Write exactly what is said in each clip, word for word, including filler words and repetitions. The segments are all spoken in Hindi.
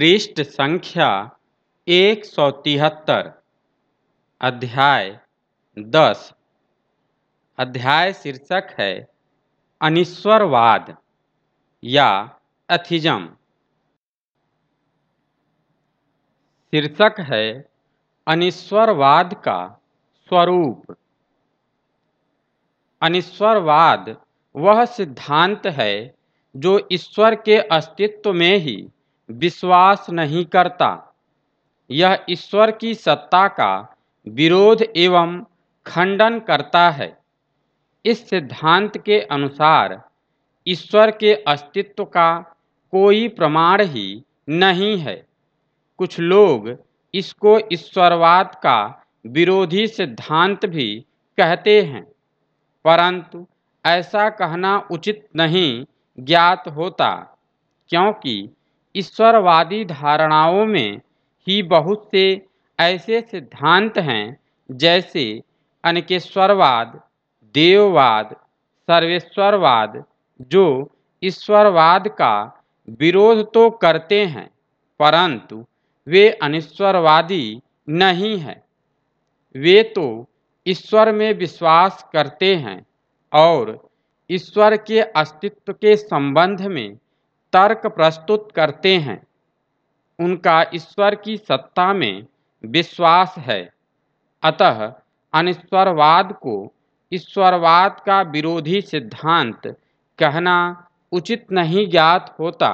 पृष्ठ संख्या एक सौ तिहत्तर। अध्याय दस। अध्याय शीर्षक है अनिश्वरवाद या एथिज्म। शीर्षक है अनिश्वरवाद का स्वरूप। अनिश्वरवाद वह सिद्धांत है जो ईश्वर के अस्तित्व में ही विश्वास नहीं करता। यह ईश्वर की सत्ता का विरोध एवं खंडन करता है। इस सिद्धांत के अनुसार ईश्वर के अस्तित्व का कोई प्रमाण ही नहीं है। कुछ लोग इसको ईश्वरवाद का विरोधी सिद्धांत भी कहते हैं, परंतु ऐसा कहना उचित नहीं ज्ञात होता, क्योंकि ईश्वरवादी धारणाओं में ही बहुत से ऐसे सिद्धांत हैं जैसे अनेकेश्वरवाद, देववाद, सर्वेश्वरवाद, जो ईश्वरवाद का विरोध तो करते हैं परंतु वे अनिश्वरवादी नहीं हैं। वे तो ईश्वर में विश्वास करते हैं और ईश्वर के अस्तित्व के संबंध में तर्क प्रस्तुत करते हैं। उनका ईश्वर की सत्ता में विश्वास है। अतः अनिश्वरवाद को ईश्वरवाद का विरोधी सिद्धांत कहना उचित नहीं ज्ञात होता।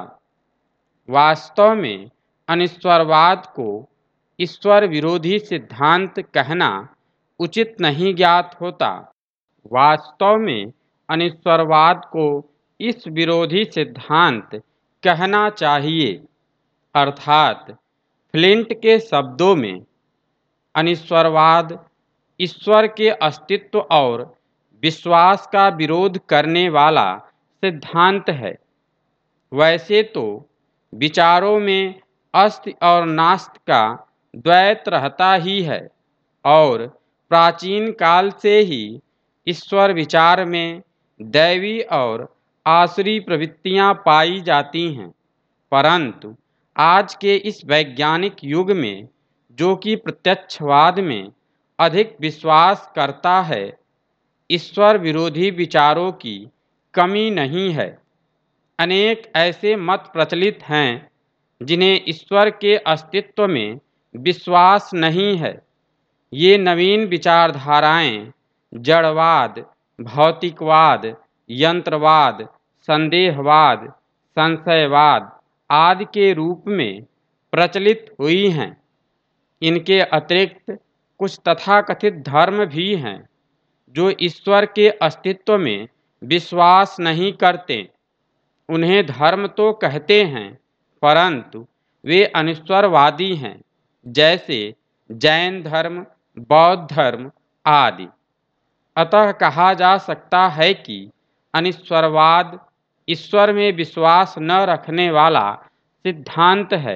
वास्तव में अनिश्वरवाद को ईश्वर विरोधी सिद्धांत कहना उचित नहीं ज्ञात होता। वास्तव में अनिश्वरवाद को इस विरोधी सिद्धांत कहना चाहिए, अर्थात फ्लिंट के शब्दों में अनिश्वरवाद ईश्वर के अस्तित्व और विश्वास का विरोध करने वाला सिद्धांत है। वैसे तो विचारों में अस्ति और नास्ति का द्वैत रहता ही है और प्राचीन काल से ही ईश्वर विचार में दैवी और आसुरी प्रवृत्तियां पाई जाती हैं, परंतु आज के इस वैज्ञानिक युग में, जो कि प्रत्यक्षवाद में अधिक विश्वास करता है, ईश्वर विरोधी विचारों की कमी नहीं है। अनेक ऐसे मत प्रचलित हैं जिन्हें ईश्वर के अस्तित्व में विश्वास नहीं है। ये नवीन विचारधाराएं जड़वाद, भौतिकवाद, यंत्रवाद, संदेहवाद, संशयवाद आदि के रूप में प्रचलित हुई हैं। इनके अतिरिक्त कुछ तथाकथित धर्म भी हैं जो ईश्वर के अस्तित्व में विश्वास नहीं करते। उन्हें धर्म तो कहते हैं परंतु वे अनिश्वरवादी हैं, जैसे जैन धर्म, बौद्ध धर्म आदि। अतः कहा जा सकता है कि अनिश्वरवाद ईश्वर में विश्वास न रखने वाला सिद्धांत है।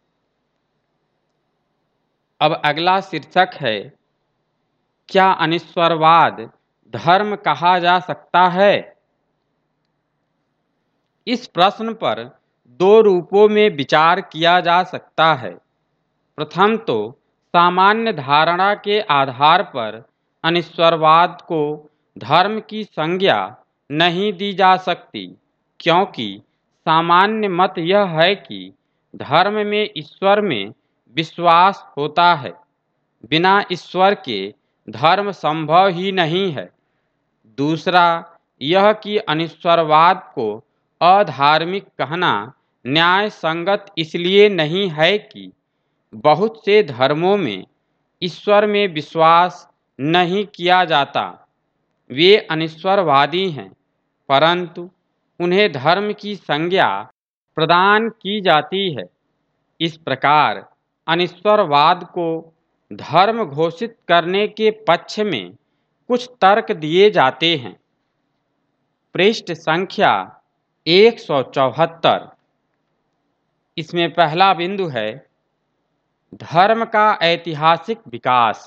अब अगला शीर्षक है क्या अनिश्वरवाद धर्म कहा जा सकता है? इस प्रश्न पर दो रूपों में विचार किया जा सकता है। प्रथम तो सामान्य धारणा के आधार पर अनिश्वरवाद को धर्म की संज्ञा नहीं दी जा सकती, क्योंकि सामान्य मत यह है कि धर्म में ईश्वर में विश्वास होता है। बिना ईश्वर के धर्म संभव ही नहीं है। दूसरा यह कि अनिश्वरवाद को अधार्मिक कहना न्याय संगत इसलिए नहीं है कि बहुत से धर्मों में ईश्वर में विश्वास नहीं किया जाता। वे अनिश्वरवादी हैं, परंतु उन्हें धर्म की संज्ञा प्रदान की जाती है। इस प्रकार अनिश्वरवाद को धर्म घोषित करने के पक्ष में कुछ तर्क दिए जाते हैं। पृष्ठ संख्या एक सौ चौहत्तर। इसमें पहला बिंदु है धर्म का ऐतिहासिक विकास।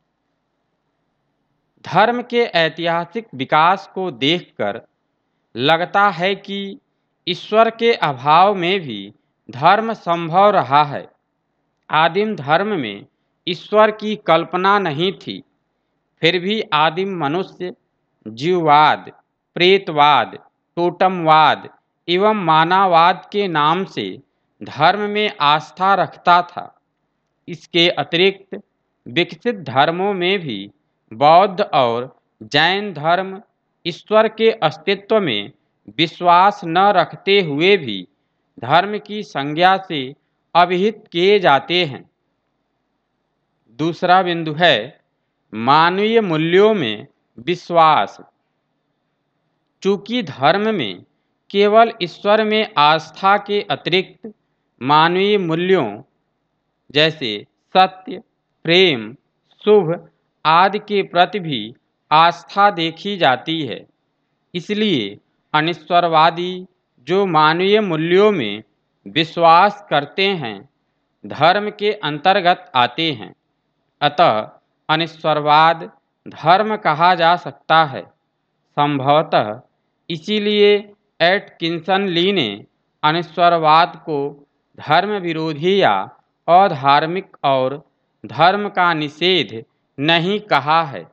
धर्म के ऐतिहासिक विकास को देखकर लगता है कि ईश्वर के अभाव में भी धर्म संभव रहा है। आदिम धर्म में ईश्वर की कल्पना नहीं थी, फिर भी आदिम मनुष्य जीववाद, प्रेतवाद, टोटमवाद एवं मानववाद के नाम से धर्म में आस्था रखता था। इसके अतिरिक्त विकसित धर्मों में भी बौद्ध और जैन धर्म ईश्वर के अस्तित्व में विश्वास न रखते हुए भी धर्म की संज्ञा से अभिहित किए जाते हैं। दूसरा बिंदु है मानवीय मूल्यों में विश्वास। चूंकि धर्म में केवल ईश्वर में आस्था के अतिरिक्त मानवीय मूल्यों जैसे सत्य, प्रेम, शुभ आदि के प्रति भी आस्था देखी जाती है, इसलिए अनिश्वरवादी जो मानवीय मूल्यों में विश्वास करते हैं धर्म के अंतर्गत आते हैं। अतः अनिश्वरवाद धर्म कहा जा सकता है। संभवतः इसीलिए एटकिंसन ली ने अनिश्वरवाद को धर्म विरोधी या अधार्मिक और धर्म का निषेध नहीं कहा है।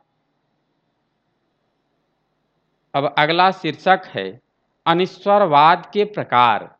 अब अगला शीर्षक है अनिश्वरवाद के प्रकार।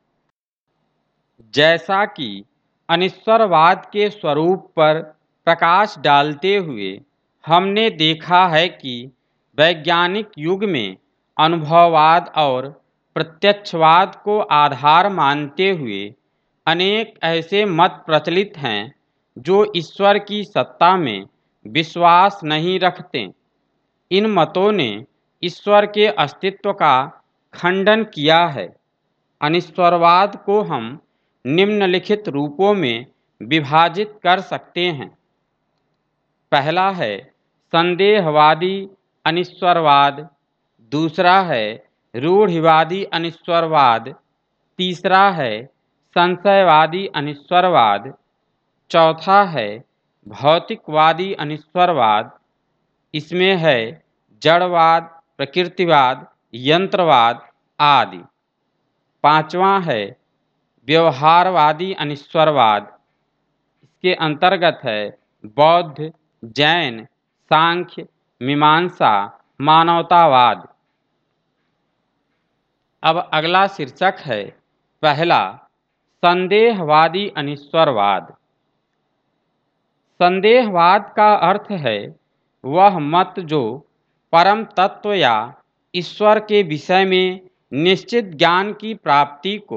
जैसा कि अनिश्वरवाद के स्वरूप पर प्रकाश डालते हुए हमने देखा है कि वैज्ञानिक युग में अनुभववाद और प्रत्यक्षवाद को आधार मानते हुए अनेक ऐसे मत प्रचलित हैं जो ईश्वर की सत्ता में विश्वास नहीं रखते। इन मतों ने ईश्वर के अस्तित्व का खंडन किया है। अनिश्वरवाद को हम निम्नलिखित रूपों में विभाजित कर सकते हैं। पहला है संदेहवादी अनिश्वरवाद, दूसरा है रूढ़िवादी अनिश्वरवाद, तीसरा है संशयवादी अनिश्वरवाद, चौथा है भौतिकवादी अनिश्वरवाद। इसमें है जड़वाद, प्रकृतिवाद, यंत्रवाद आदि। पांचवा है व्यवहारवादी अनिश्वरवाद। इसके अंतर्गत है बौद्ध, जैन, सांख्य, मीमांसा, मानवतावाद। अब अगला शीर्षक है पहला संदेहवादी अनिश्वरवाद। संदेहवाद का अर्थ है वह मत जो परम तत्व या ईश्वर के विषय में निश्चित ज्ञान की प्राप्ति को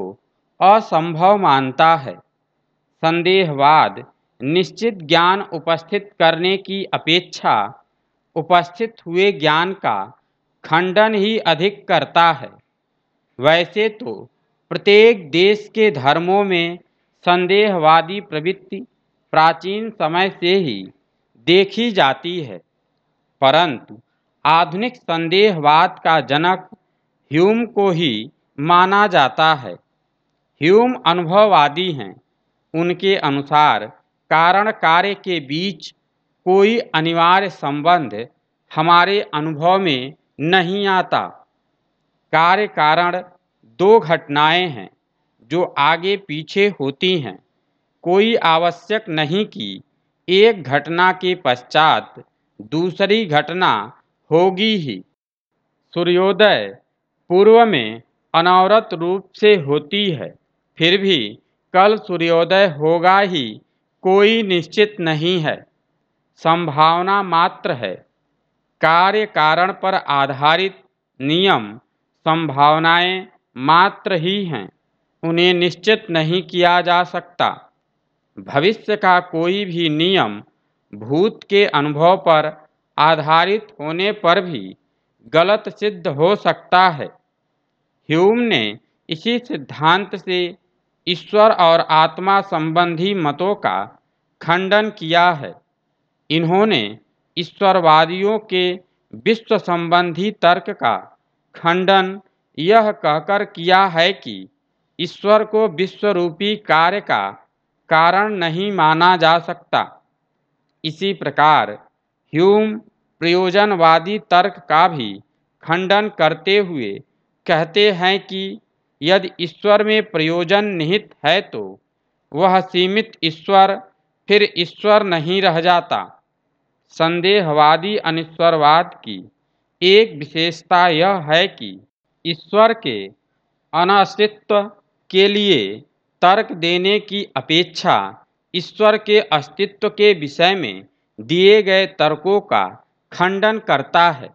असंभव मानता है। संदेहवाद निश्चित ज्ञान उपस्थित करने की अपेक्षा उपस्थित हुए ज्ञान का खंडन ही अधिक करता है। वैसे तो प्रत्येक देश के धर्मों में संदेहवादी प्रवृत्ति प्राचीन समय से ही देखी जाती है, परंतु आधुनिक संदेहवाद का जनक ह्यूम को ही माना जाता है। ह्यूम अनुभववादी हैं। उनके अनुसार कारण कार्य के बीच कोई अनिवार्य संबंध हमारे अनुभव में नहीं आता। कार्य कारण दो घटनाएं हैं जो आगे पीछे होती हैं। कोई आवश्यक नहीं कि एक घटना के पश्चात दूसरी घटना होगी ही। सूर्योदय पूर्व में अनवरत रूप से होती है, फिर भी कल सूर्योदय होगा ही कोई निश्चित नहीं है, संभावना मात्र है। कार्य कारण पर आधारित नियम संभावनाएं मात्र ही हैं, उन्हें निश्चित नहीं किया जा सकता। भविष्य का कोई भी नियम भूत के अनुभव पर आधारित होने पर भी गलत सिद्ध हो सकता है। ह्यूम ने इसी सिद्धांत से ईश्वर और आत्मा संबंधी मतों का खंडन किया है। इन्होंने ईश्वरवादियों के विश्व संबंधी तर्क का खंडन यह कहकर किया है कि ईश्वर को विश्वरूपी कार्य का कारण नहीं माना जा सकता। इसी प्रकार ह्यूम प्रयोजनवादी तर्क का भी खंडन करते हुए कहते हैं कि यदि ईश्वर में प्रयोजन निहित है तो वह सीमित ईश्वर फिर ईश्वर नहीं रह जाता। संदेहवादी अनिश्वरवाद की एक विशेषता यह है कि ईश्वर के अनस्तित्व के लिए तर्क देने की अपेक्षा ईश्वर के अस्तित्व के विषय में दिए गए तर्कों का खंडन करता है।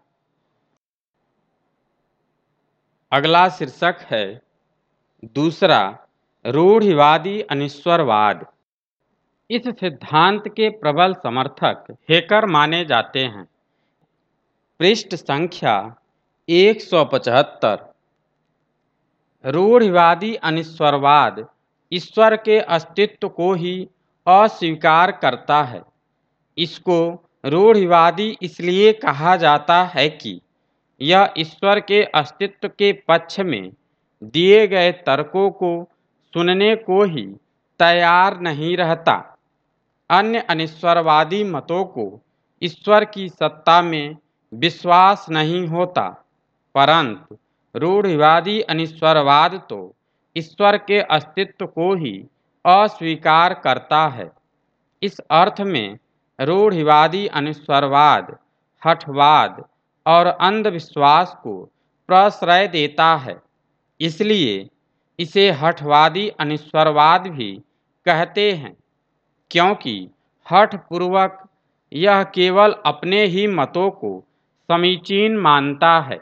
अगला शीर्षक है दूसरा, रूढ़िवादी अनिश्वरवाद। इस सिद्धांत के प्रबल समर्थक हेकर माने जाते हैं। पृष्ठ संख्या एक सौ पचहत्तर। रूढ़िवादी अनिश्वरवाद ईश्वर के अस्तित्व को ही अस्वीकार करता है। इसको रूढ़िवादी इसलिए कहा जाता है कि यह ईश्वर के अस्तित्व के पक्ष में दिए गए तर्कों को सुनने को ही तैयार नहीं रहता। अन्य अनिश्वरवादी मतों को ईश्वर की सत्ता में विश्वास नहीं होता, परंतु रूढ़िवादी अनिश्वरवाद तो ईश्वर के अस्तित्व को ही अस्वीकार करता है। इस अर्थ में रूढ़िवादी अनिश्वरवाद हठवाद और अंधविश्वास को प्रश्रय देता है। इसलिए इसे हठवादी अनिश्वरवाद भी कहते हैं, क्योंकि हठपूर्वक यह केवल अपने ही मतों को समीचीन मानता है।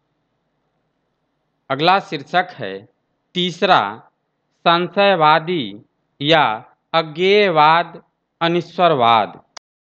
अगला शीर्षक है तीसरा, संशयवादी या अज्ञेयवाद अनिश्वरवाद।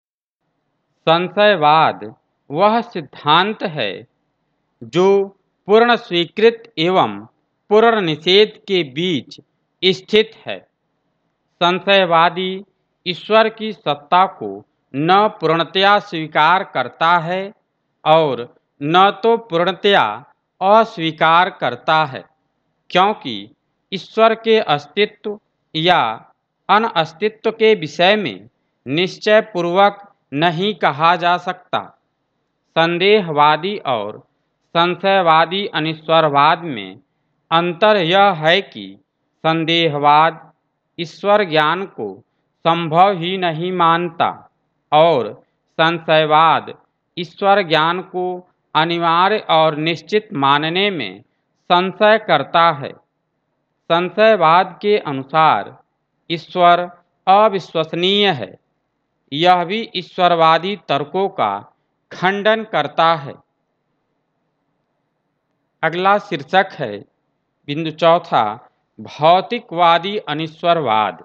संशयवाद वह सिद्धांत है जो पूर्ण स्वीकृत एवं पूर्ण निषेध के बीच स्थित है। संशयवादी ईश्वर की सत्ता को न पूर्णतया स्वीकार करता है और न तो पूर्णतया अस्वीकार करता है, क्योंकि ईश्वर के अस्तित्व या अनअस्तित्व के विषय में निश्चय पूर्वक नहीं कहा जा सकता। संदेहवादी और संशयवादी अनिश्वरवाद में अंतर यह है कि संदेहवाद ईश्वर ज्ञान को संभव ही नहीं मानता और संशयवाद ईश्वर ज्ञान को अनिवार्य और निश्चित मानने में संशय करता है। संशयवाद के अनुसार ईश्वर अविश्वसनीय है। यह भी ईश्वरवादी तर्कों का खंडन करता है। अगला शीर्षक है बिंदु चौथा, भौतिकवादी अनिश्वरवाद।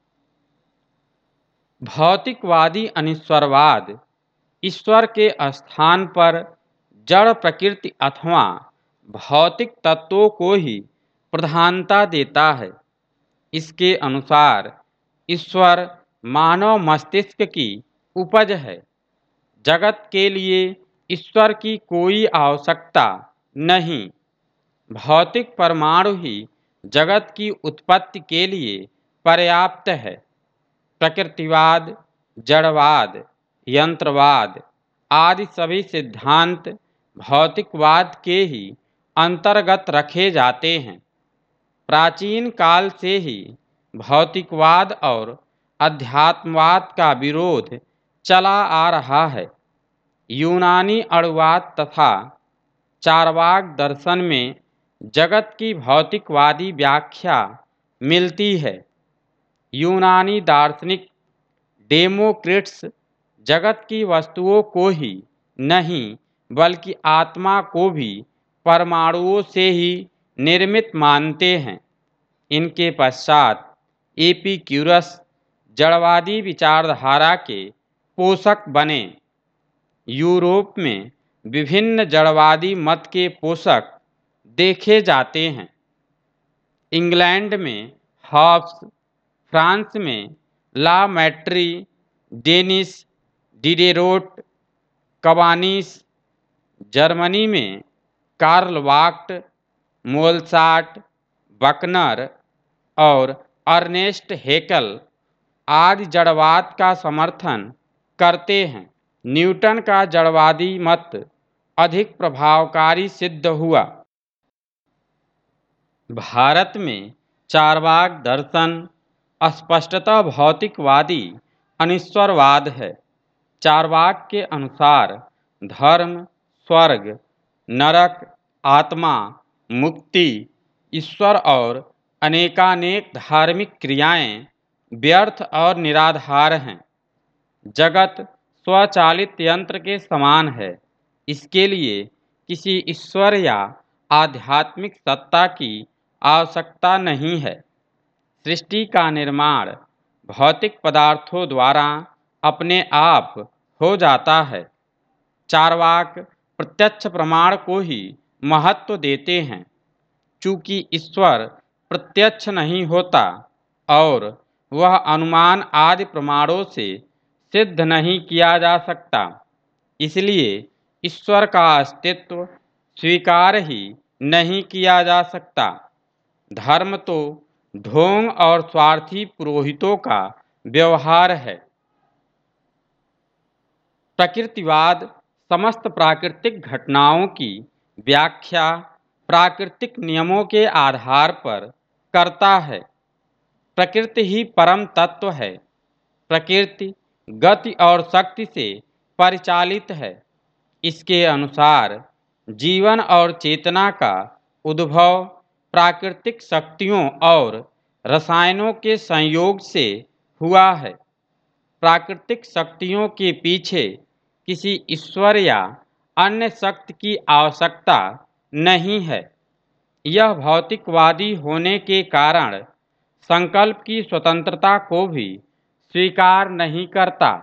भौतिकवादी अनिश्वरवाद ईश्वर के स्थान पर जड़ प्रकृति अथवा भौतिक तत्वों को ही प्रधानता देता है। इसके अनुसार ईश्वर मानव मस्तिष्क की उपज है। जगत के लिए ईश्वर की कोई आवश्यकता नहीं। भौतिक परमाणु ही जगत की उत्पत्ति के लिए पर्याप्त है। प्रकृतिवाद, जड़वाद, यंत्रवाद आदि सभी सिद्धांत भौतिकवाद के ही अंतर्गत रखे जाते हैं। प्राचीन काल से ही भौतिकवाद और अध्यात्मवाद का विरोध चला आ रहा है। यूनानी अणुवाद तथा चार्वाक दर्शन में जगत की भौतिकवादी व्याख्या मिलती है। यूनानी दार्शनिक डेमोक्रिटस जगत की वस्तुओं को ही नहीं बल्कि आत्मा को भी परमाणुओं से ही निर्मित मानते हैं। इनके पश्चात एपिक्यूरस जड़वादी विचारधारा के पोषक बने। यूरोप में विभिन्न जड़वादी मत के पोषक देखे जाते हैं। इंग्लैंड में हॉब्स, फ्रांस में La Mettrie, Denis Diderot, Cabanis, Germany में कार्ल वाक्ट, मोलसाट, बकनर और अर्नेस्ट हेकल आदि जड़वाद का समर्थन करते हैं। न्यूटन का जड़वादी मत अधिक प्रभावकारी सिद्ध हुआ। भारत में चार्वाक दर्शन स्पष्टतः भौतिकवादी अनिश्वरवाद है। चार्वाक के अनुसार धर्म, स्वर्ग, नरक, आत्मा, मुक्ति, ईश्वर और अनेकानेक धार्मिक क्रियाएं व्यर्थ और निराधार हैं। जगत स्वचालित यंत्र के समान है। इसके लिए किसी ईश्वर या आध्यात्मिक सत्ता की आवश्यकता नहीं है। सृष्टि का निर्माण भौतिक पदार्थों द्वारा अपने आप हो जाता है। चार्वाक प्रत्यक्ष प्रमाण को ही महत्व देते हैं, चूँकि ईश्वर प्रत्यक्ष नहीं होता और वह अनुमान आदि प्रमाणों से सिद्ध नहीं किया जा सकता, इसलिए ईश्वर का अस्तित्व स्वीकार ही नहीं किया जा सकता। धर्म तो ढोंग और स्वार्थी पुरोहितों का व्यवहार है। प्रकृतिवाद समस्त प्राकृतिक घटनाओं की व्याख्या प्राकृतिक नियमों के आधार पर करता है। प्रकृति ही परम तत्व है। प्रकृति गति और शक्ति से परिचालित है। इसके अनुसार जीवन और चेतना का उद्भव प्राकृतिक शक्तियों और रसायनों के संयोग से हुआ है। प्राकृतिक शक्तियों के पीछे किसी ईश्वर या अन्य शक्ति की आवश्यकता नहीं है। यह भौतिकवादी होने के कारण संकल्प की स्वतंत्रता को भी स्वीकार नहीं करता।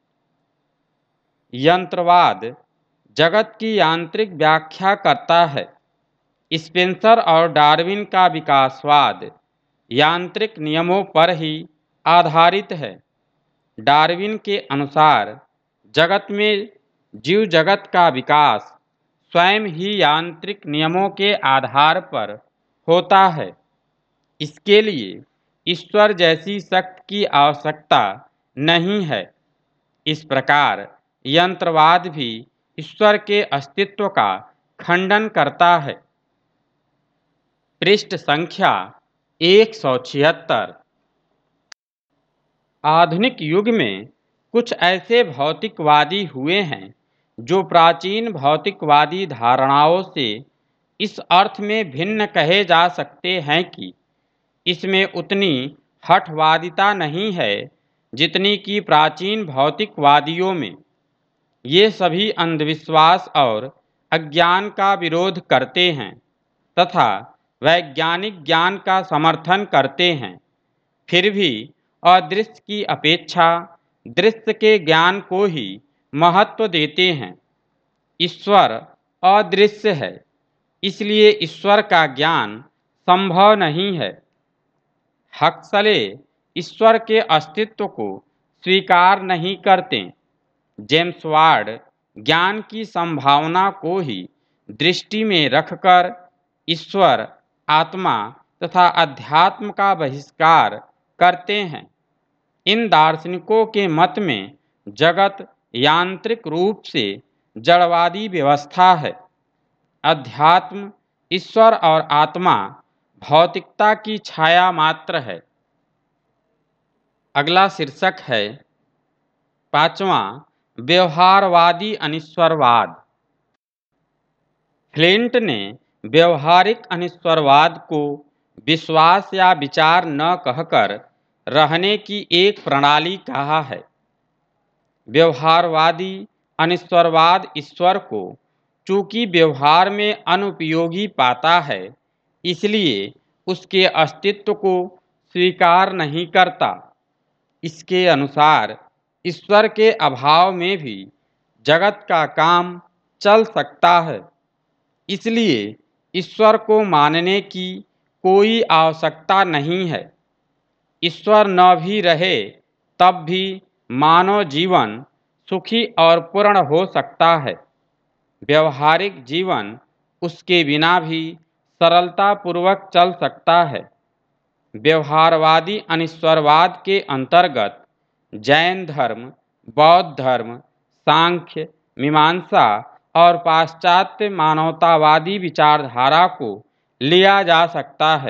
यंत्रवाद जगत की यांत्रिक व्याख्या करता है। स्पेंसर और डार्विन का विकासवाद यांत्रिक नियमों पर ही आधारित है। डार्विन के अनुसार जगत में जीव जगत का विकास स्वयं ही यांत्रिक नियमों के आधार पर होता है। इसके लिए ईश्वर जैसी शक्ति की आवश्यकता नहीं है। इस प्रकार यंत्रवाद भी ईश्वर के अस्तित्व का खंडन करता है। पृष्ठ संख्या एक सौ छिहत्तर। आधुनिक युग में कुछ ऐसे भौतिकवादी हुए हैं जो प्राचीन भौतिकवादी धारणाओं से इस अर्थ में भिन्न कहे जा सकते हैं कि इसमें उतनी हठवादिता नहीं है जितनी कि प्राचीन भौतिकवादियों में। ये सभी अंधविश्वास और अज्ञान का विरोध करते हैं तथा वैज्ञानिक ज्ञान का समर्थन करते हैं। फिर भी अदृश्य की अपेक्षा दृश्य के ज्ञान को ही महत्व देते हैं। ईश्वर अदृश्य है, इसलिए ईश्वर का ज्ञान संभव नहीं है। हक्सले ईश्वर के अस्तित्व को स्वीकार नहीं करते। जेम्स वार्ड ज्ञान की संभावना को ही दृष्टि में रखकर ईश्वर, आत्मा तथा अध्यात्म का बहिष्कार करते हैं। इन दार्शनिकों के मत में जगत यांत्रिक रूप से जड़वादी व्यवस्था है। अध्यात्म, ईश्वर और आत्मा भौतिकता की छाया मात्र है। अगला शीर्षक है पांचवा, व्यवहारवादी अनिश्वरवाद। फ्लिंट ने व्यवहारिक अनिश्वरवाद को विश्वास या विचार न कहकर रहने की एक प्रणाली कहा है। व्यवहारवादी अनिश्वरवाद ईश्वर को चूंकि व्यवहार में अनुपयोगी पाता है, इसलिए उसके अस्तित्व को स्वीकार नहीं करता। इसके अनुसार ईश्वर के अभाव में भी जगत का काम चल सकता है, इसलिए ईश्वर को मानने की कोई आवश्यकता नहीं है। ईश्वर न भी रहे तब भी मानव जीवन सुखी और पूर्ण हो सकता है। व्यवहारिक जीवन उसके बिना भी सरलतापूर्वक चल सकता है। व्यवहारवादी अनिश्वरवाद के अंतर्गत जैन धर्म, बौद्ध धर्म, सांख्य, मीमांसा और पाश्चात्य मानवतावादी विचारधारा को लिया जा सकता है।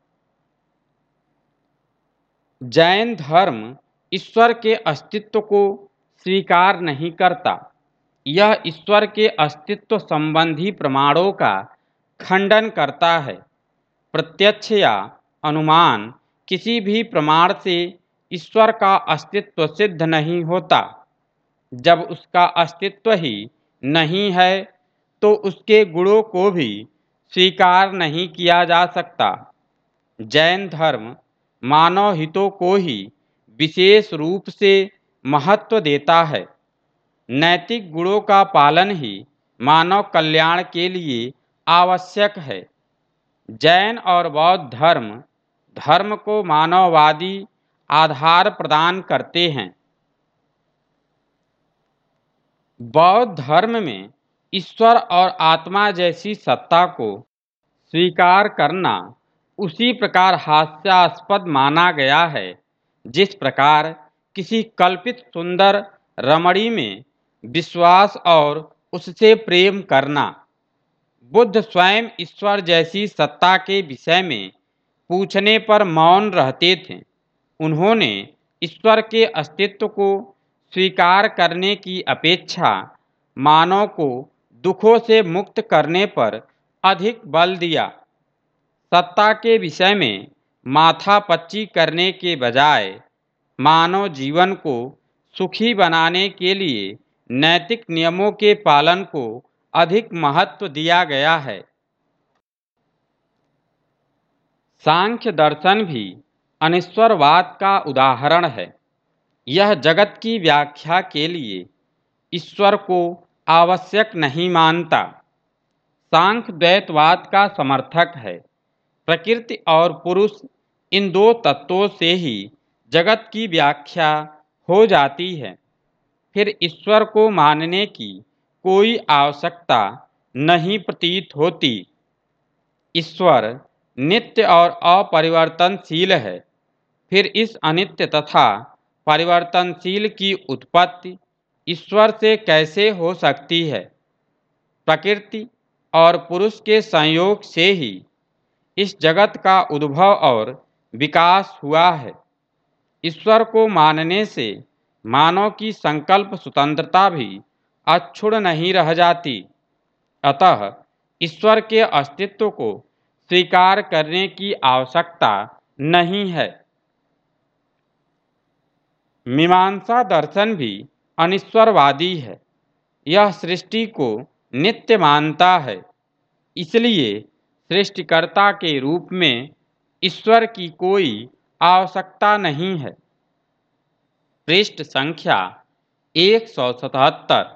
जैन धर्म ईश्वर के अस्तित्व को स्वीकार नहीं करता। यह ईश्वर के अस्तित्व संबंधी प्रमाणों का खंडन करता है। प्रत्यक्ष या अनुमान किसी भी प्रमाण से ईश्वर का अस्तित्व सिद्ध नहीं होता। जब उसका अस्तित्व ही नहीं है तो उसके गुणों को भी स्वीकार नहीं किया जा सकता। जैन धर्म मानव हितों को ही विशेष रूप से महत्व देता है। नैतिक गुणों का पालन ही मानव कल्याण के लिए आवश्यक है। जैन और बौद्ध धर्म धर्म को मानववादी आधार प्रदान करते हैं। बौद्ध धर्म में ईश्वर और आत्मा जैसी सत्ता को स्वीकार करना उसी प्रकार हास्यास्पद माना गया है जिस प्रकार किसी कल्पित सुंदर रमणी में विश्वास और उससे प्रेम करना। बुद्ध स्वयं ईश्वर जैसी सत्ता के विषय में पूछने पर मौन रहते थे। उन्होंने ईश्वर के अस्तित्व को स्वीकार करने की अपेक्षा मानव को दुखों से मुक्त करने पर अधिक बल दिया। सत्ता के विषय में माथापच्ची करने के बजाय मानव जीवन को सुखी बनाने के लिए नैतिक नियमों के पालन को अधिक महत्व दिया गया है। सांख्य दर्शन भी अनिश्वरवाद का उदाहरण है। यह जगत की व्याख्या के लिए ईश्वर को आवश्यक नहीं मानता। सांख्य द्वैतवाद का समर्थक है। प्रकृति और पुरुष इन दो तत्वों से ही जगत की व्याख्या हो जाती है। फिर ईश्वर को मानने की कोई आवश्यकता नहीं प्रतीत होती। ईश्वर नित्य और अपरिवर्तनशील है। फिर इस अनित्य तथा परिवर्तनशील की उत्पत्ति ईश्वर से कैसे हो सकती है? प्रकृति और पुरुष के संयोग से ही इस जगत का उद्भव और विकास हुआ है। ईश्वर को मानने से मानव की संकल्प स्वतंत्रता भी अक्षुण्ण नहीं रह जाती। अतः ईश्वर के अस्तित्व को स्वीकार करने की आवश्यकता नहीं है। मीमांसा दर्शन भी अनिश्वरवादी है। यह सृष्टि को नित्य मानता है। इसलिए सृष्टिकर्ता के रूप में ईश्वर की कोई आवश्यकता नहीं है। पृष्ठ संख्या एक सौ सतहत्तर।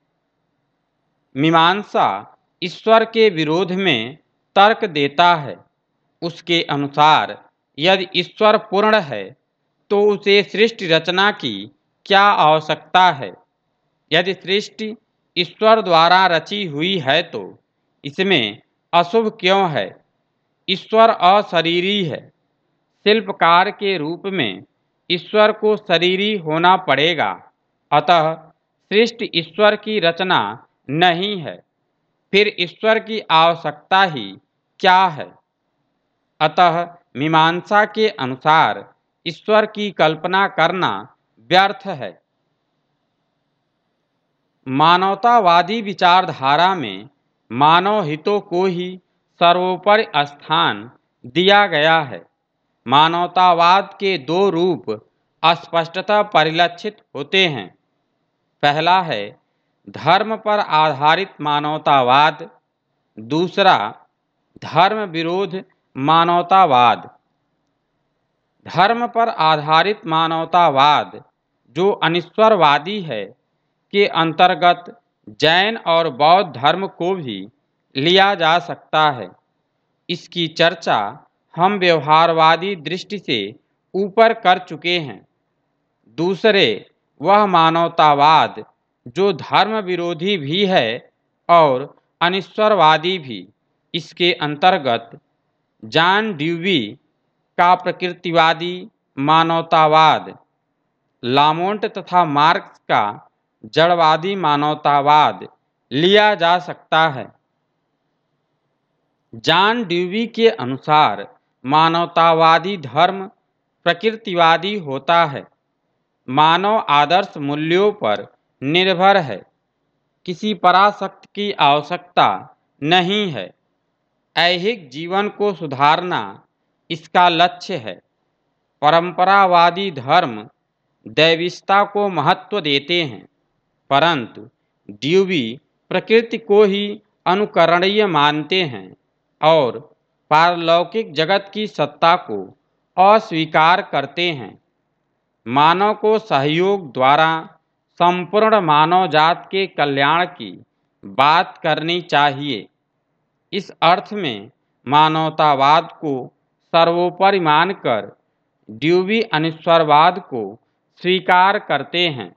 मीमांसा ईश्वर के विरोध में तर्क देता है। उसके अनुसार यदि ईश्वर पूर्ण है तो उसे सृष्टि रचना की क्या आवश्यकता है? यदि सृष्टि ईश्वर द्वारा रची हुई है तो इसमें अशुभ क्यों है? ईश्वर अशरीरी है। शिल्पकार के रूप में ईश्वर को शरीरी होना पड़ेगा। अतः सृष्टि ईश्वर की रचना नहीं है। फिर ईश्वर की आवश्यकता ही क्या है? अतः मीमांसा के अनुसार ईश्वर की कल्पना करना व्यर्थ है। मानवतावादी विचारधारा में मानव हितों को ही सर्वोपरि स्थान दिया गया है। मानवतावाद के दो रूप स्पष्टतः परिलक्षित होते हैं। पहला है धर्म पर आधारित मानवतावाद, दूसरा धर्म विरोध मानवतावाद। धर्म पर आधारित मानवतावाद जो अनिश्वरवादी है के अंतर्गत जैन और बौद्ध धर्म को भी लिया जा सकता है। इसकी चर्चा हम व्यवहारवादी दृष्टि से ऊपर कर चुके हैं। दूसरे वह मानवतावाद जो धर्म विरोधी भी है और अनिश्वरवादी भी। इसके अंतर्गत जॉन ड्यूवी का प्रकृतिवादी मानवतावाद, लामोंट तथा मार्क्स का जड़वादी मानवतावाद लिया जा सकता है। जॉन ड्यूवी के अनुसार मानवतावादी धर्म प्रकृतिवादी होता है, मानव आदर्श मूल्यों पर निर्भर है, किसी पराशक्ति की आवश्यकता नहीं है। ऐहिक जीवन को सुधारना इसका लक्ष्य है। परंपरावादी धर्म दैविकता को महत्व देते हैं, परंतु ड्यूवी प्रकृति को ही अनुकरणीय मानते हैं और पारलौकिक जगत की सत्ता को अस्वीकार करते हैं। मानव को सहयोग द्वारा संपूर्ण मानव जात के कल्याण की बात करनी चाहिए। इस अर्थ में मानवतावाद को सर्वोपरि मानकर ड्यूवी अनिश्वरवाद को स्वीकार करते हैं।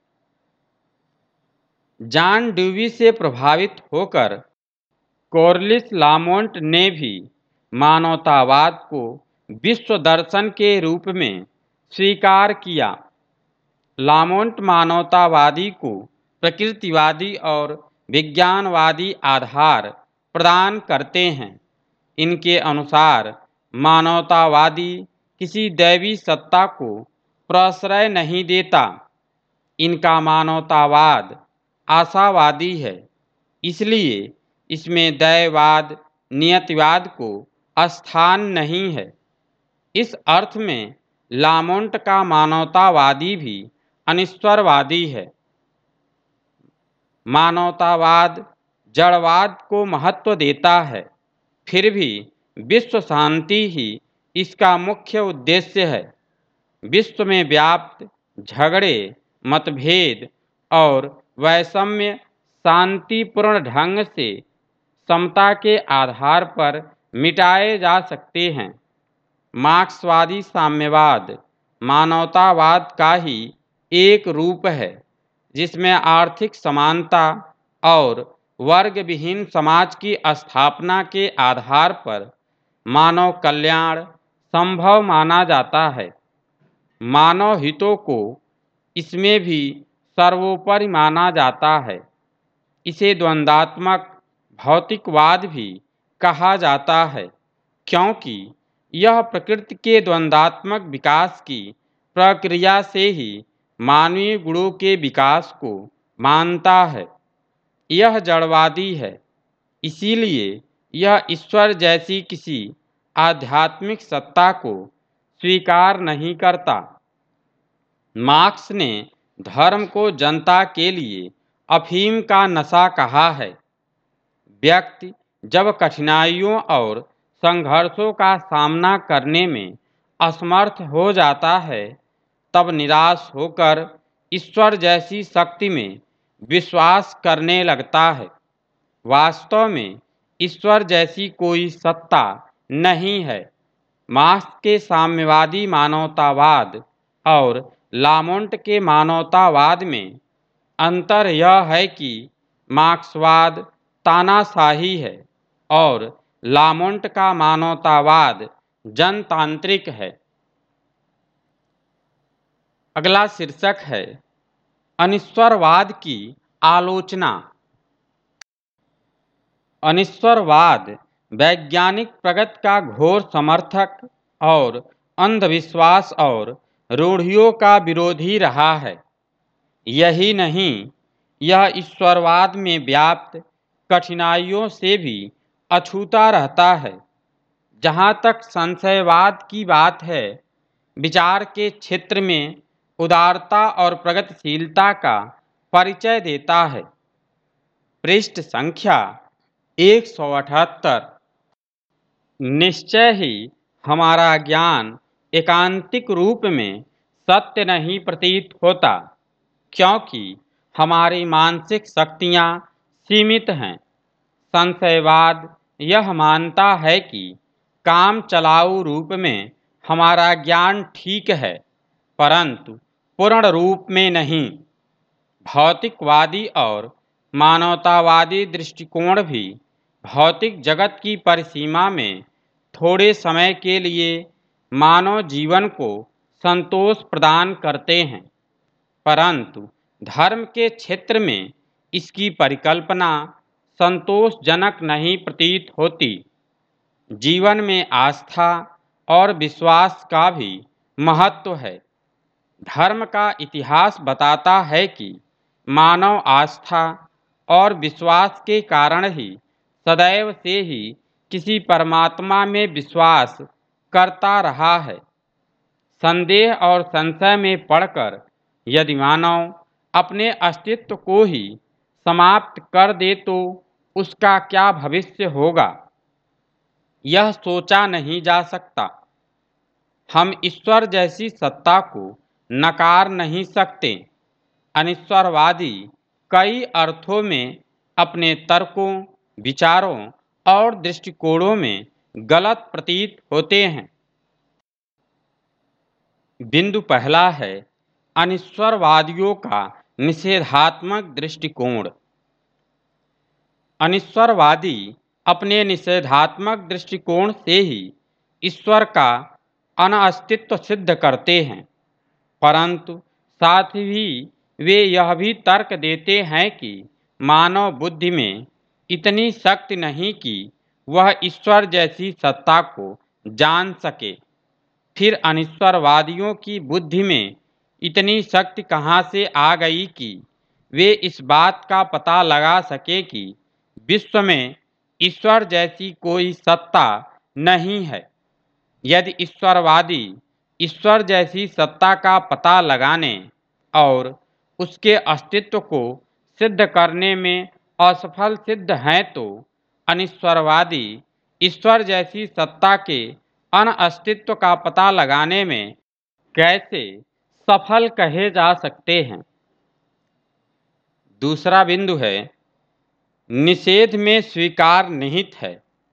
जॉन ड्यूवी से प्रभावित होकर कोरलिस लामोंट ने भी मानवतावाद को विश्व दर्शन के रूप में स्वीकार किया। लामोंट मानवतावादी को प्रकृतिवादी और विज्ञानवादी आधार प्रदान करते हैं। इनके अनुसार मानवतावादी किसी दैवी सत्ता को प्रश्रय नहीं देता। इनका मानवतावाद आशावादी है, इसलिए इसमें दैववाद नियतिवाद को स्थान नहीं है। इस अर्थ में लामोंट का मानवतावादी भी अनिश्वरवादी है। मानवतावाद जड़वाद को महत्व देता है, फिर भी विश्व शांति ही इसका मुख्य उद्देश्य है। विश्व में व्याप्त झगड़े, मतभेद और वैषम्य शांतिपूर्ण ढंग से समता के आधार पर मिटाए जा सकते हैं। मार्क्सवादी साम्यवाद मानवतावाद का ही एक रूप है, जिसमें आर्थिक समानता और वर्ग विहीन समाज की स्थापना के आधार पर मानव कल्याण संभव माना जाता है। मानव हितों को इसमें भी सर्वोपरि माना जाता है। इसे द्वंद्वात्मक भौतिकवाद भी कहा जाता है, क्योंकि यह प्रकृति के द्वंद्वात्मक विकास की प्रक्रिया से ही मानवीय गुणों के विकास को मानता है। यह जड़वादी है, इसीलिए यह ईश्वर जैसी किसी आध्यात्मिक सत्ता को स्वीकार नहीं करता। मार्क्स ने धर्म को जनता के लिए अफीम का नशा कहा है। व्यक्ति जब कठिनाइयों और संघर्षों का सामना करने में असमर्थ हो जाता है, तब निराश होकर ईश्वर जैसी शक्ति में विश्वास करने लगता है। वास्तव में ईश्वर जैसी कोई सत्ता नहीं है। मार्क्स के साम्यवादी मानवतावाद और लामोंट के मानवतावाद में अंतर यह है कि मार्क्सवाद तानाशाही है और लामोंट का मानवतावाद जनतांत्रिक है। अगला शीर्षक है अनिश्वरवाद की आलोचना। अनिश्वरवाद वैज्ञानिक प्रगति का घोर समर्थक और अंधविश्वास और रूढ़ियों का विरोधी रहा है। यही नहीं, यह ईश्वरवाद में व्याप्त कठिनाइयों से भी अछूता रहता है। जहाँ तक संशयवाद की बात है, विचार के क्षेत्र में उदारता और प्रगतिशीलता का परिचय देता है। पृष्ठ संख्या एक सौ अठहत्तर। निश्चय ही हमारा ज्ञान एकांतिक रूप में सत्य नहीं प्रतीत होता, क्योंकि हमारी मानसिक शक्तियाँ सीमित हैं। संशयवाद यह मानता है कि काम चलाऊ रूप में हमारा ज्ञान ठीक है, परंतु पूर्ण रूप में नहीं। भौतिकवादी और मानवतावादी दृष्टिकोण भी भौतिक जगत की परिसीमा में थोड़े समय के लिए मानव जीवन को संतोष प्रदान करते हैं, परंतु धर्म के क्षेत्र में इसकी परिकल्पना संतोषजनक नहीं प्रतीत होती। जीवन में आस्था और विश्वास का भी महत्व है। धर्म का इतिहास बताता है कि मानव आस्था और विश्वास के कारण ही सदैव से ही किसी परमात्मा में विश्वास करता रहा है। संदेह और संशय में पड़कर यदि मानव अपने अस्तित्व को ही समाप्त कर दे तो उसका क्या भविष्य होगा, यह सोचा नहीं जा सकता। हम ईश्वर जैसी सत्ता को नकार नहीं सकते। अनिश्वरवादी कई अर्थों में अपने तर्कों, विचारों और दृष्टिकोणों में गलत प्रतीत होते हैं। बिंदु पहला है अनिश्वरवादियों का निषेधात्मक दृष्टिकोण। अनिश्वरवादी अपने निषेधात्मक दृष्टिकोण से ही ईश्वर का अनअस्तित्व सिद्ध करते हैं, परंतु साथ ही वे यह भी तर्क देते हैं कि मानव बुद्धि में इतनी शक्ति नहीं कि वह ईश्वर जैसी सत्ता को जान सके। फिर अनिश्वरवादियों की बुद्धि में इतनी शक्ति कहाँ से आ गई कि वे इस बात का पता लगा सके कि विश्व में ईश्वर जैसी कोई सत्ता नहीं है। यदि ईश्वरवादी ईश्वर जैसी सत्ता का पता लगाने और उसके अस्तित्व को सिद्ध करने में असफल सिद्ध हैं तो अनिश्वरवादी ईश्वर जैसी सत्ता के अनअस्तित्व का पता लगाने में कैसे सफल कहे जा सकते हैं। दूसरा बिंदु है निषेध में स्वीकार निहित है।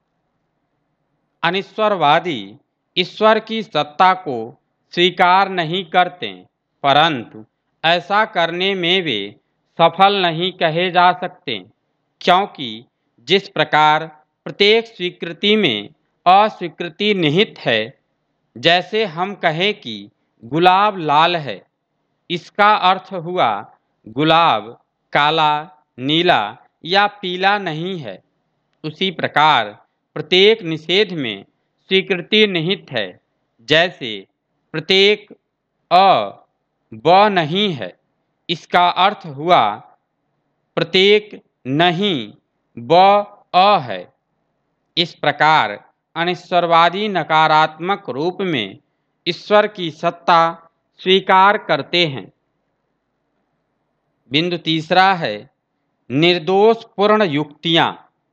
अनिश्वरवादी ईश्वर की सत्ता को स्वीकार नहीं करते, परंतु ऐसा करने में वे सफल नहीं कहे जा सकते, क्योंकि जिस प्रकार प्रत्येक स्वीकृति में अस्वीकृति निहित है, जैसे हम कहें कि गुलाब लाल है, इसका अर्थ हुआ गुलाब काला, नीला या पीला नहीं है। उसी प्रकार प्रत्येक निषेध में स्वीकृति निहित है, जैसे प्रत्येक अ ब नहीं है, इसका अर्थ हुआ प्रत्येक नहीं ब अ है। इस प्रकार अनिश्वरवादी नकारात्मक रूप में ईश्वर की सत्ता स्वीकार करते हैं। बिंदु तीसरा है निर्दोष पूर्ण युक्तियां।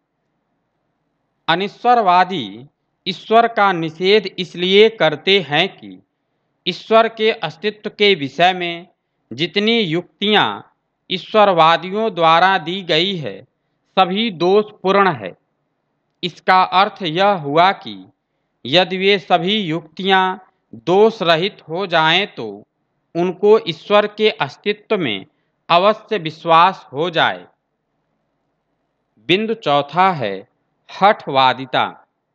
अनिश्वरवादी ईश्वर का निषेध इसलिए करते हैं कि ईश्वर के अस्तित्व के विषय में जितनी युक्तियां ईश्वरवादियों द्वारा दी गई है, सभी दोषपूर्ण है। इसका अर्थ यह हुआ कि यदि वे सभी युक्तियां दोष रहित हो जाएं तो उनको ईश्वर के अस्तित्व में अवश्य विश्वास हो जाए। बिंदु चौथा है हठवादिता।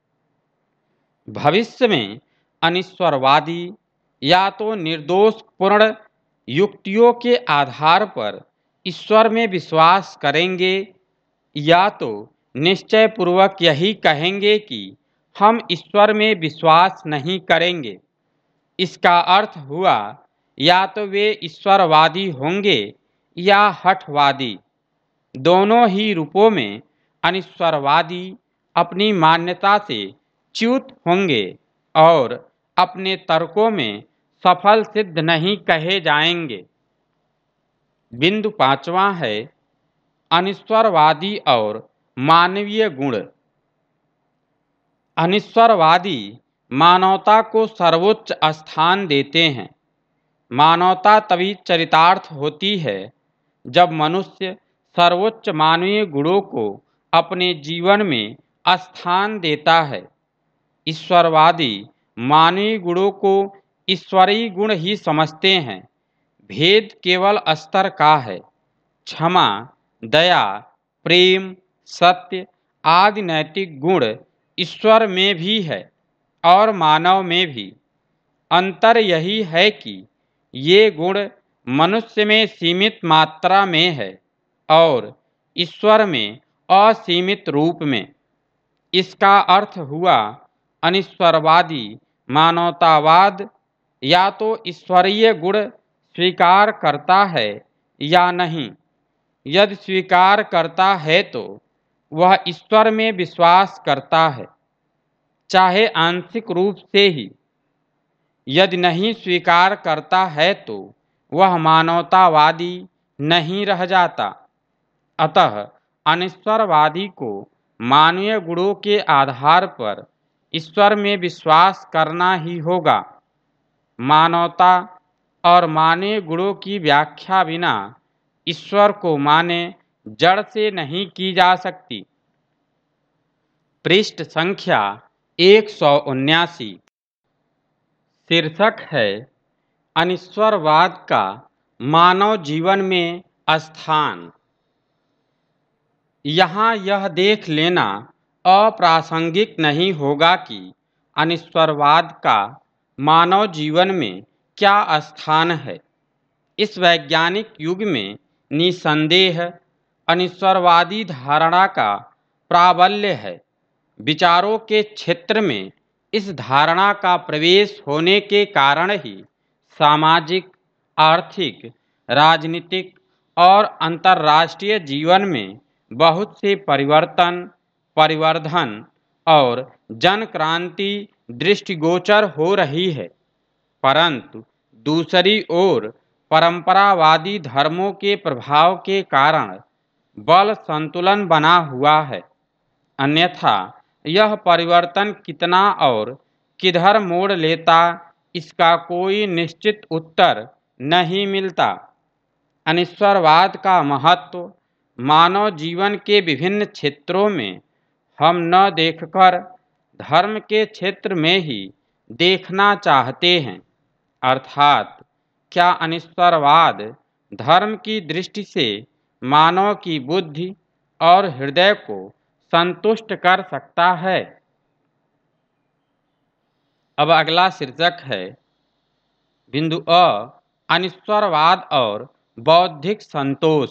भविष्य में अनिश्वरवादी या तो निर्दोष पूर्ण युक्तियों के आधार पर ईश्वर में विश्वास करेंगे या तो निश्चय पूर्वक यही कहेंगे कि हम ईश्वर में विश्वास नहीं करेंगे। इसका अर्थ हुआ या तो वे ईश्वरवादी होंगे या हठवादी। दोनों ही रूपों में अनिश्वरवादी अपनी मान्यता से च्युत होंगे और अपने तर्कों में सफल सिद्ध नहीं कहे जाएंगे। बिंदु पांचवा है अनिश्वरवादी और मानवीय गुण। अनिश्वरवादी मानवता को सर्वोच्च स्थान देते हैं। मानवता तभी चरितार्थ होती है जब मनुष्य सर्वोच्च मानवीय गुणों को अपने जीवन में स्थान देता है। ईश्वरवादी मानवीय गुणों को ईश्वरीय गुण ही समझते हैं। भेद केवल स्तर का है। क्षमा, दया, प्रेम, सत्य आदि नैतिक गुण ईश्वर में भी है और मानव में भी। अंतर यही है कि ये गुण मनुष्य में सीमित मात्रा में है और ईश्वर में असीमित रूप में। इसका अर्थ हुआ अनिश्वरवादी मानवतावाद या तो ईश्वरीय गुण स्वीकार करता है या नहीं। यदि स्वीकार करता है तो वह ईश्वर में विश्वास करता है, चाहे आंशिक रूप से ही। यदि नहीं स्वीकार करता है तो वह मानवतावादी नहीं रह जाता। अतः अनिश्वरवादी को मानवीय गुणों के आधार पर ईश्वर में विश्वास करना ही होगा। मानवता और मानवीय गुणों की व्याख्या बिना ईश्वर को माने जड़ से नहीं की जा सकती। पृष्ठ संख्या एक सौ उन्यासी। शीर्षक है अनिश्वरवाद का मानव जीवन में स्थान। यहाँ यह देख लेना अप्रासंगिक नहीं होगा कि अनिश्वरवाद का मानव जीवन में क्या स्थान है। इस वैज्ञानिक युग में निसंदेह अनिश्वरवादी धारणा का प्राबल्य है। विचारों के क्षेत्र में इस धारणा का प्रवेश होने के कारण ही सामाजिक, आर्थिक, राजनीतिक और अंतर्राष्ट्रीय जीवन में बहुत से परिवर्तन, परिवर्धन और जन क्रांति दृष्टिगोचर हो रही है। परंतु दूसरी ओर परंपरावादी धर्मों के प्रभाव के कारण बल संतुलन बना हुआ है। अन्यथा यह परिवर्तन कितना और किधर मोड़ लेता, इसका कोई निश्चित उत्तर नहीं मिलता। अनिश्वरवाद का महत्व मानव जीवन के विभिन्न क्षेत्रों में हम न देखकर धर्म के क्षेत्र में ही देखना चाहते हैं। अर्थात क्या अनिश्वरवाद धर्म की दृष्टि से मानव की बुद्धि और हृदय को संतुष्ट कर सकता है? अब अगला शीर्षक है बिंदु अ, अनिश्वरवाद और बौद्धिक संतोष।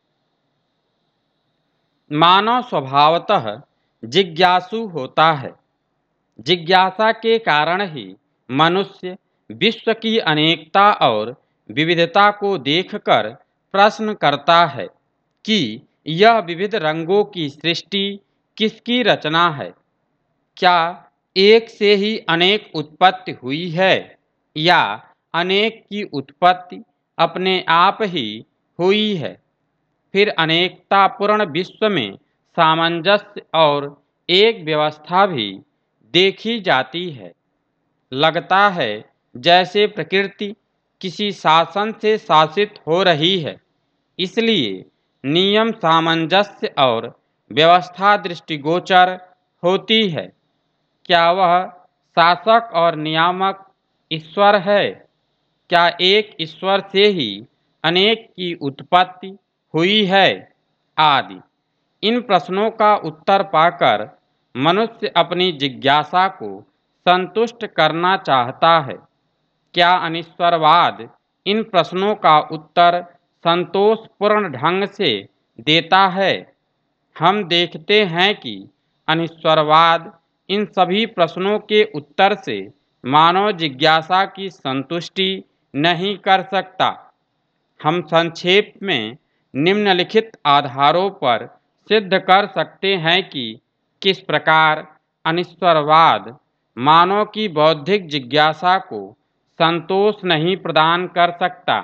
मानव स्वभावतः जिज्ञासु होता है। जिज्ञासा के कारण ही मनुष्य विश्व की अनेकता और विविधता को देखकर प्रश्न करता है कि यह विविध रंगों की सृष्टि किसकी रचना है। क्या एक से ही अनेक उत्पत्ति हुई है या अनेक की उत्पत्ति अपने आप ही हुई है? फिर अनेकतापूर्ण विश्व में सामंजस्य और एक व्यवस्था भी देखी जाती है। लगता है जैसे प्रकृति किसी शासन से शासित हो रही है, इसलिए नियम, सामंजस्य और व्यवस्था दृष्टिगोचर होती है। क्या वह शासक और नियामक ईश्वर है? क्या एक ईश्वर से ही अनेक की उत्पत्ति हुई है? आदि इन प्रश्नों का उत्तर पाकर मनुष्य अपनी जिज्ञासा को संतुष्ट करना चाहता है। क्या अनिश्वरवाद इन प्रश्नों का उत्तर संतोषपूर्ण ढंग से देता है? हम देखते हैं कि अनिश्वरवाद इन सभी प्रश्नों के उत्तर से मानव जिज्ञासा की संतुष्टि नहीं कर सकता। हम संक्षेप में निम्नलिखित आधारों पर सिद्ध कर सकते हैं कि किस प्रकार अनिश्वरवाद मानव की बौद्धिक जिज्ञासा को संतोष नहीं प्रदान कर सकता।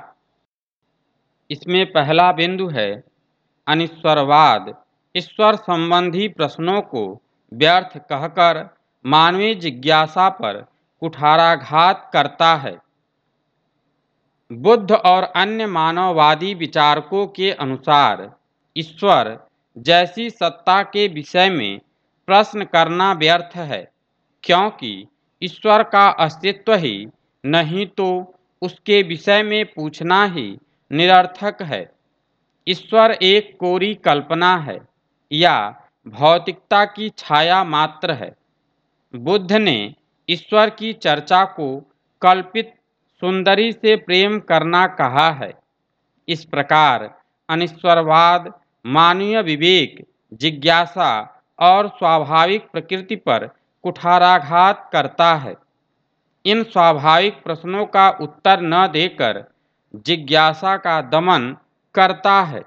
इसमें पहला बिंदु है, अनिश्वरवाद ईश्वर संबंधी प्रश्नों को व्यर्थ कहकर मानवीय जिज्ञासा पर कुठाराघात करता है। बुद्ध और अन्य मानववादी विचारकों के अनुसार ईश्वर जैसी सत्ता के विषय में प्रश्न करना व्यर्थ है, क्योंकि ईश्वर का अस्तित्व ही नहीं तो उसके विषय में पूछना ही निरर्थक है। ईश्वर एक कोरी कल्पना है या भौतिकता की छाया मात्र है। बुद्ध ने ईश्वर की चर्चा को कल्पित सुंदरी से प्रेम करना कहा है। इस प्रकार अनिश्वरवाद मानवीय विवेक, जिज्ञासा और स्वाभाविक प्रकृति पर कुठाराघात करता है। इन स्वाभाविक प्रश्नों का उत्तर न देकर जिज्ञासा का दमन करता है।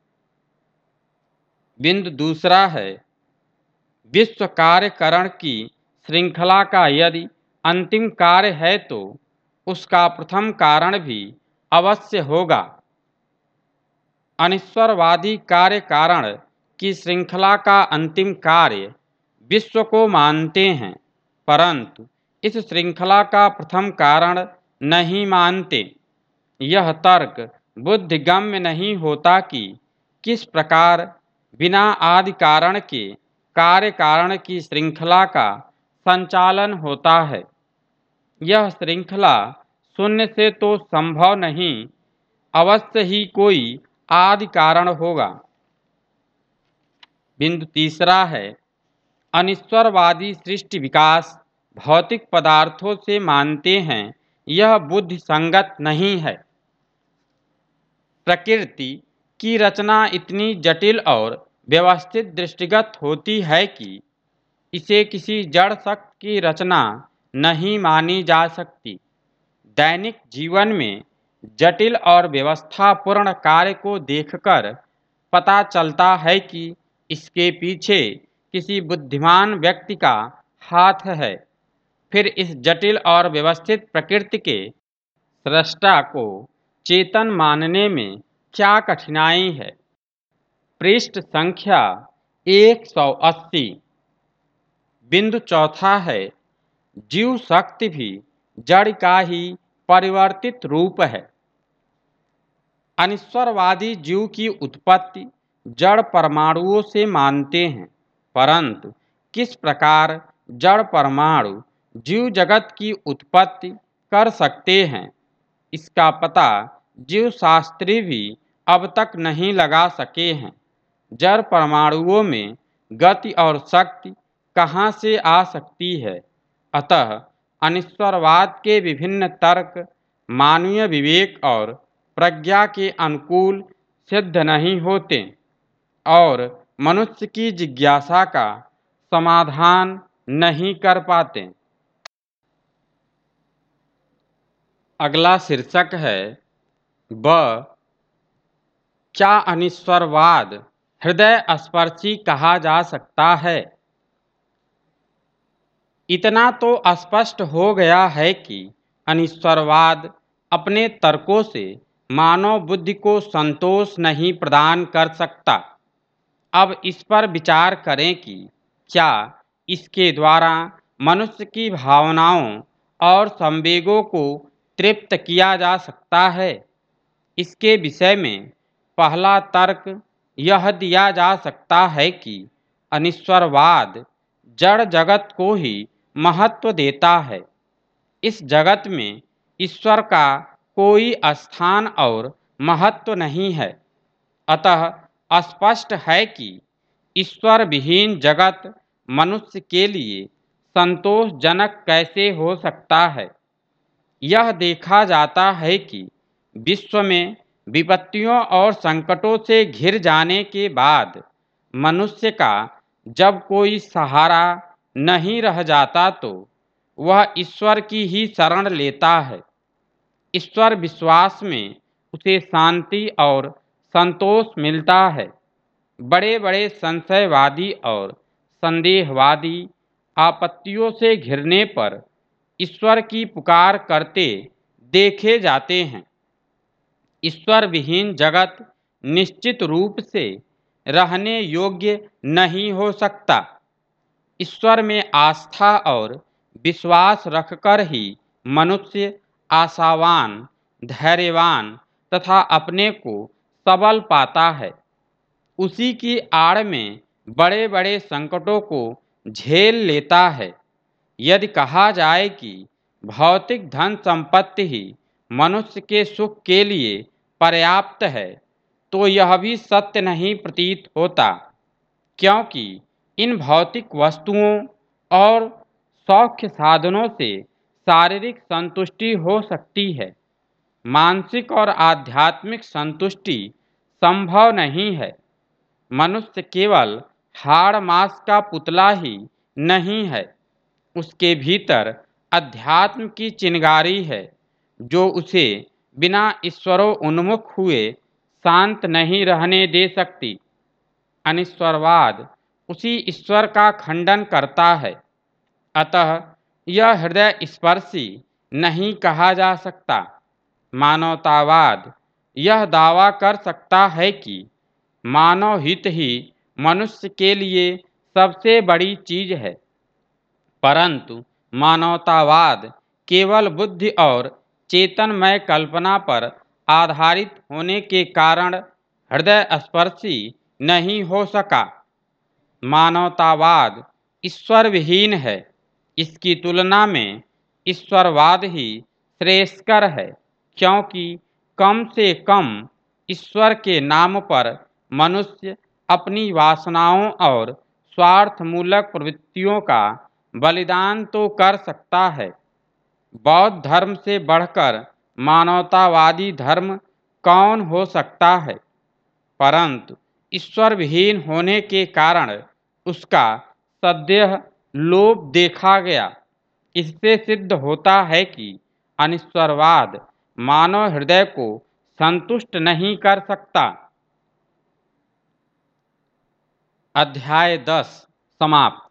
बिंदु दूसरा है, विश्व कार्यकरण की श्रृंखला का यदि अंतिम कार्य है तो उसका प्रथम कारण भी अवश्य होगा। अनिश्वरवादी कार्य कारण की श्रृंखला का अंतिम कार्य विश्व को मानते हैं, परंतु इस श्रृंखला का प्रथम कारण नहीं मानते। यह तर्क बुद्धिगम्य नहीं होता कि किस प्रकार बिना आदि कारण के कार्य कारण की श्रृंखला का संचालन होता है। यह श्रृंखला शून्य से तो संभव नहीं, अवश्य ही कोई आदि कारण होगा। बिंदु तीसरा है, अनिश्वरवादी सृष्टि विकास भौतिक पदार्थों से मानते हैं, यह बुद्धि संगत नहीं है। प्रकृति की रचना इतनी जटिल और व्यवस्थित दृष्टिगत होती है कि इसे किसी जड़ शक्ति की रचना नहीं मानी जा सकती। दैनिक जीवन में जटिल और व्यवस्थापूर्ण कार्य को देखकर पता चलता है कि इसके पीछे किसी बुद्धिमान व्यक्ति का हाथ है। फिर इस जटिल और व्यवस्थित प्रकृति के सृष्टा को चेतन मानने में क्या कठिनाई है। पृष्ठ संख्या एक सौ अस्सी। बिंदु चौथा है, जीव शक्ति भी जड़ का ही परिवर्तित रूप है। अनिश्वरवादी जीव की उत्पत्ति जड़ परमाणुओं से मानते हैं, परंतु किस प्रकार जड़ परमाणु जीव जगत की उत्पत्ति कर सकते हैं, इसका पता जीव शास्त्री भी अब तक नहीं लगा सके हैं। जड़ परमाणुओं में गति और शक्ति कहाँ से आ सकती है। अतः अनिश्वरवाद के विभिन्न तर्क मानवीय विवेक और प्रज्ञा के अनुकूल सिद्ध नहीं होते और मनुष्य की जिज्ञासा का समाधान नहीं कर पाते। अगला शीर्षक है, ब क्या अनिश्वरवाद हृदय स्पर्शी कहा जा सकता है। इतना तो स्पष्ट हो गया है कि अनिश्वरवाद अपने तर्कों से मानव बुद्धि को संतोष नहीं प्रदान कर सकता। अब इस पर विचार करें कि क्या इसके द्वारा मनुष्य की भावनाओं और संवेगों को तृप्त किया जा सकता है। इसके विषय में पहला तर्क यह दिया जा सकता है कि अनिश्वरवाद जड़ जगत को ही महत्व देता है। इस जगत में ईश्वर का कोई स्थान और महत्व नहीं है। अतः स्पष्ट है कि ईश्वर विहीन जगत मनुष्य के लिए संतोषजनक कैसे हो सकता है। यह देखा जाता है कि विश्व में विपत्तियों और संकटों से घिर जाने के बाद मनुष्य का जब कोई सहारा नहीं रह जाता तो वह ईश्वर की ही शरण लेता है। ईश्वर विश्वास में उसे शांति और संतोष मिलता है। बड़े बड़े संशयवादी और संदेहवादी आपत्तियों से घिरने पर ईश्वर की पुकार करते देखे जाते हैं। ईश्वर विहीन जगत निश्चित रूप से रहने योग्य नहीं हो सकता। ईश्वर में आस्था और विश्वास रखकर ही मनुष्य आशावान, धैर्यवान तथा अपने को सबल पाता है। उसी की आड़ में बड़े बड़े संकटों को झेल लेता है। यदि कहा जाए कि भौतिक धन संपत्ति ही मनुष्य के सुख के लिए पर्याप्त है, तो यह भी सत्य नहीं प्रतीत होता, क्योंकि इन भौतिक वस्तुओं और सौख्य साधनों से शारीरिक संतुष्टि हो सकती है, मानसिक और आध्यात्मिक संतुष्टि संभव नहीं है। मनुष्य केवल हाड़ मांस का पुतला ही नहीं है, उसके भीतर अध्यात्म की चिंगारी है जो उसे बिना ईश्वरोन्मुख हुए शांत नहीं रहने दे सकती। अनिश्वरवाद उसी ईश्वर का खंडन करता है, अतः यह हृदय स्पर्शी नहीं कहा जा सकता। मानवतावाद यह दावा कर सकता है कि मानव हित ही मनुष्य के लिए सबसे बड़ी चीज है, परंतु मानवतावाद केवल बुद्धि और चेतनमय कल्पना पर आधारित होने के कारण हृदय स्पर्शी नहीं हो सका। मानवतावाद ईश्वर विहीन है, इसकी तुलना में ईश्वरवाद ही श्रेयस्कर है, क्योंकि कम से कम ईश्वर के नाम पर मनुष्य अपनी वासनाओं और स्वार्थमूलक प्रवृत्तियों का बलिदान तो कर सकता है। बौद्ध धर्म से बढ़कर मानवतावादी धर्म कौन हो सकता है, परंतु ईश्वर विहीन होने के कारण उसका सदैव लोप देखा गया। इससे सिद्ध होता है कि अनिश्वरवाद मानव हृदय को संतुष्ट नहीं कर सकता। अध्याय दस समाप्त।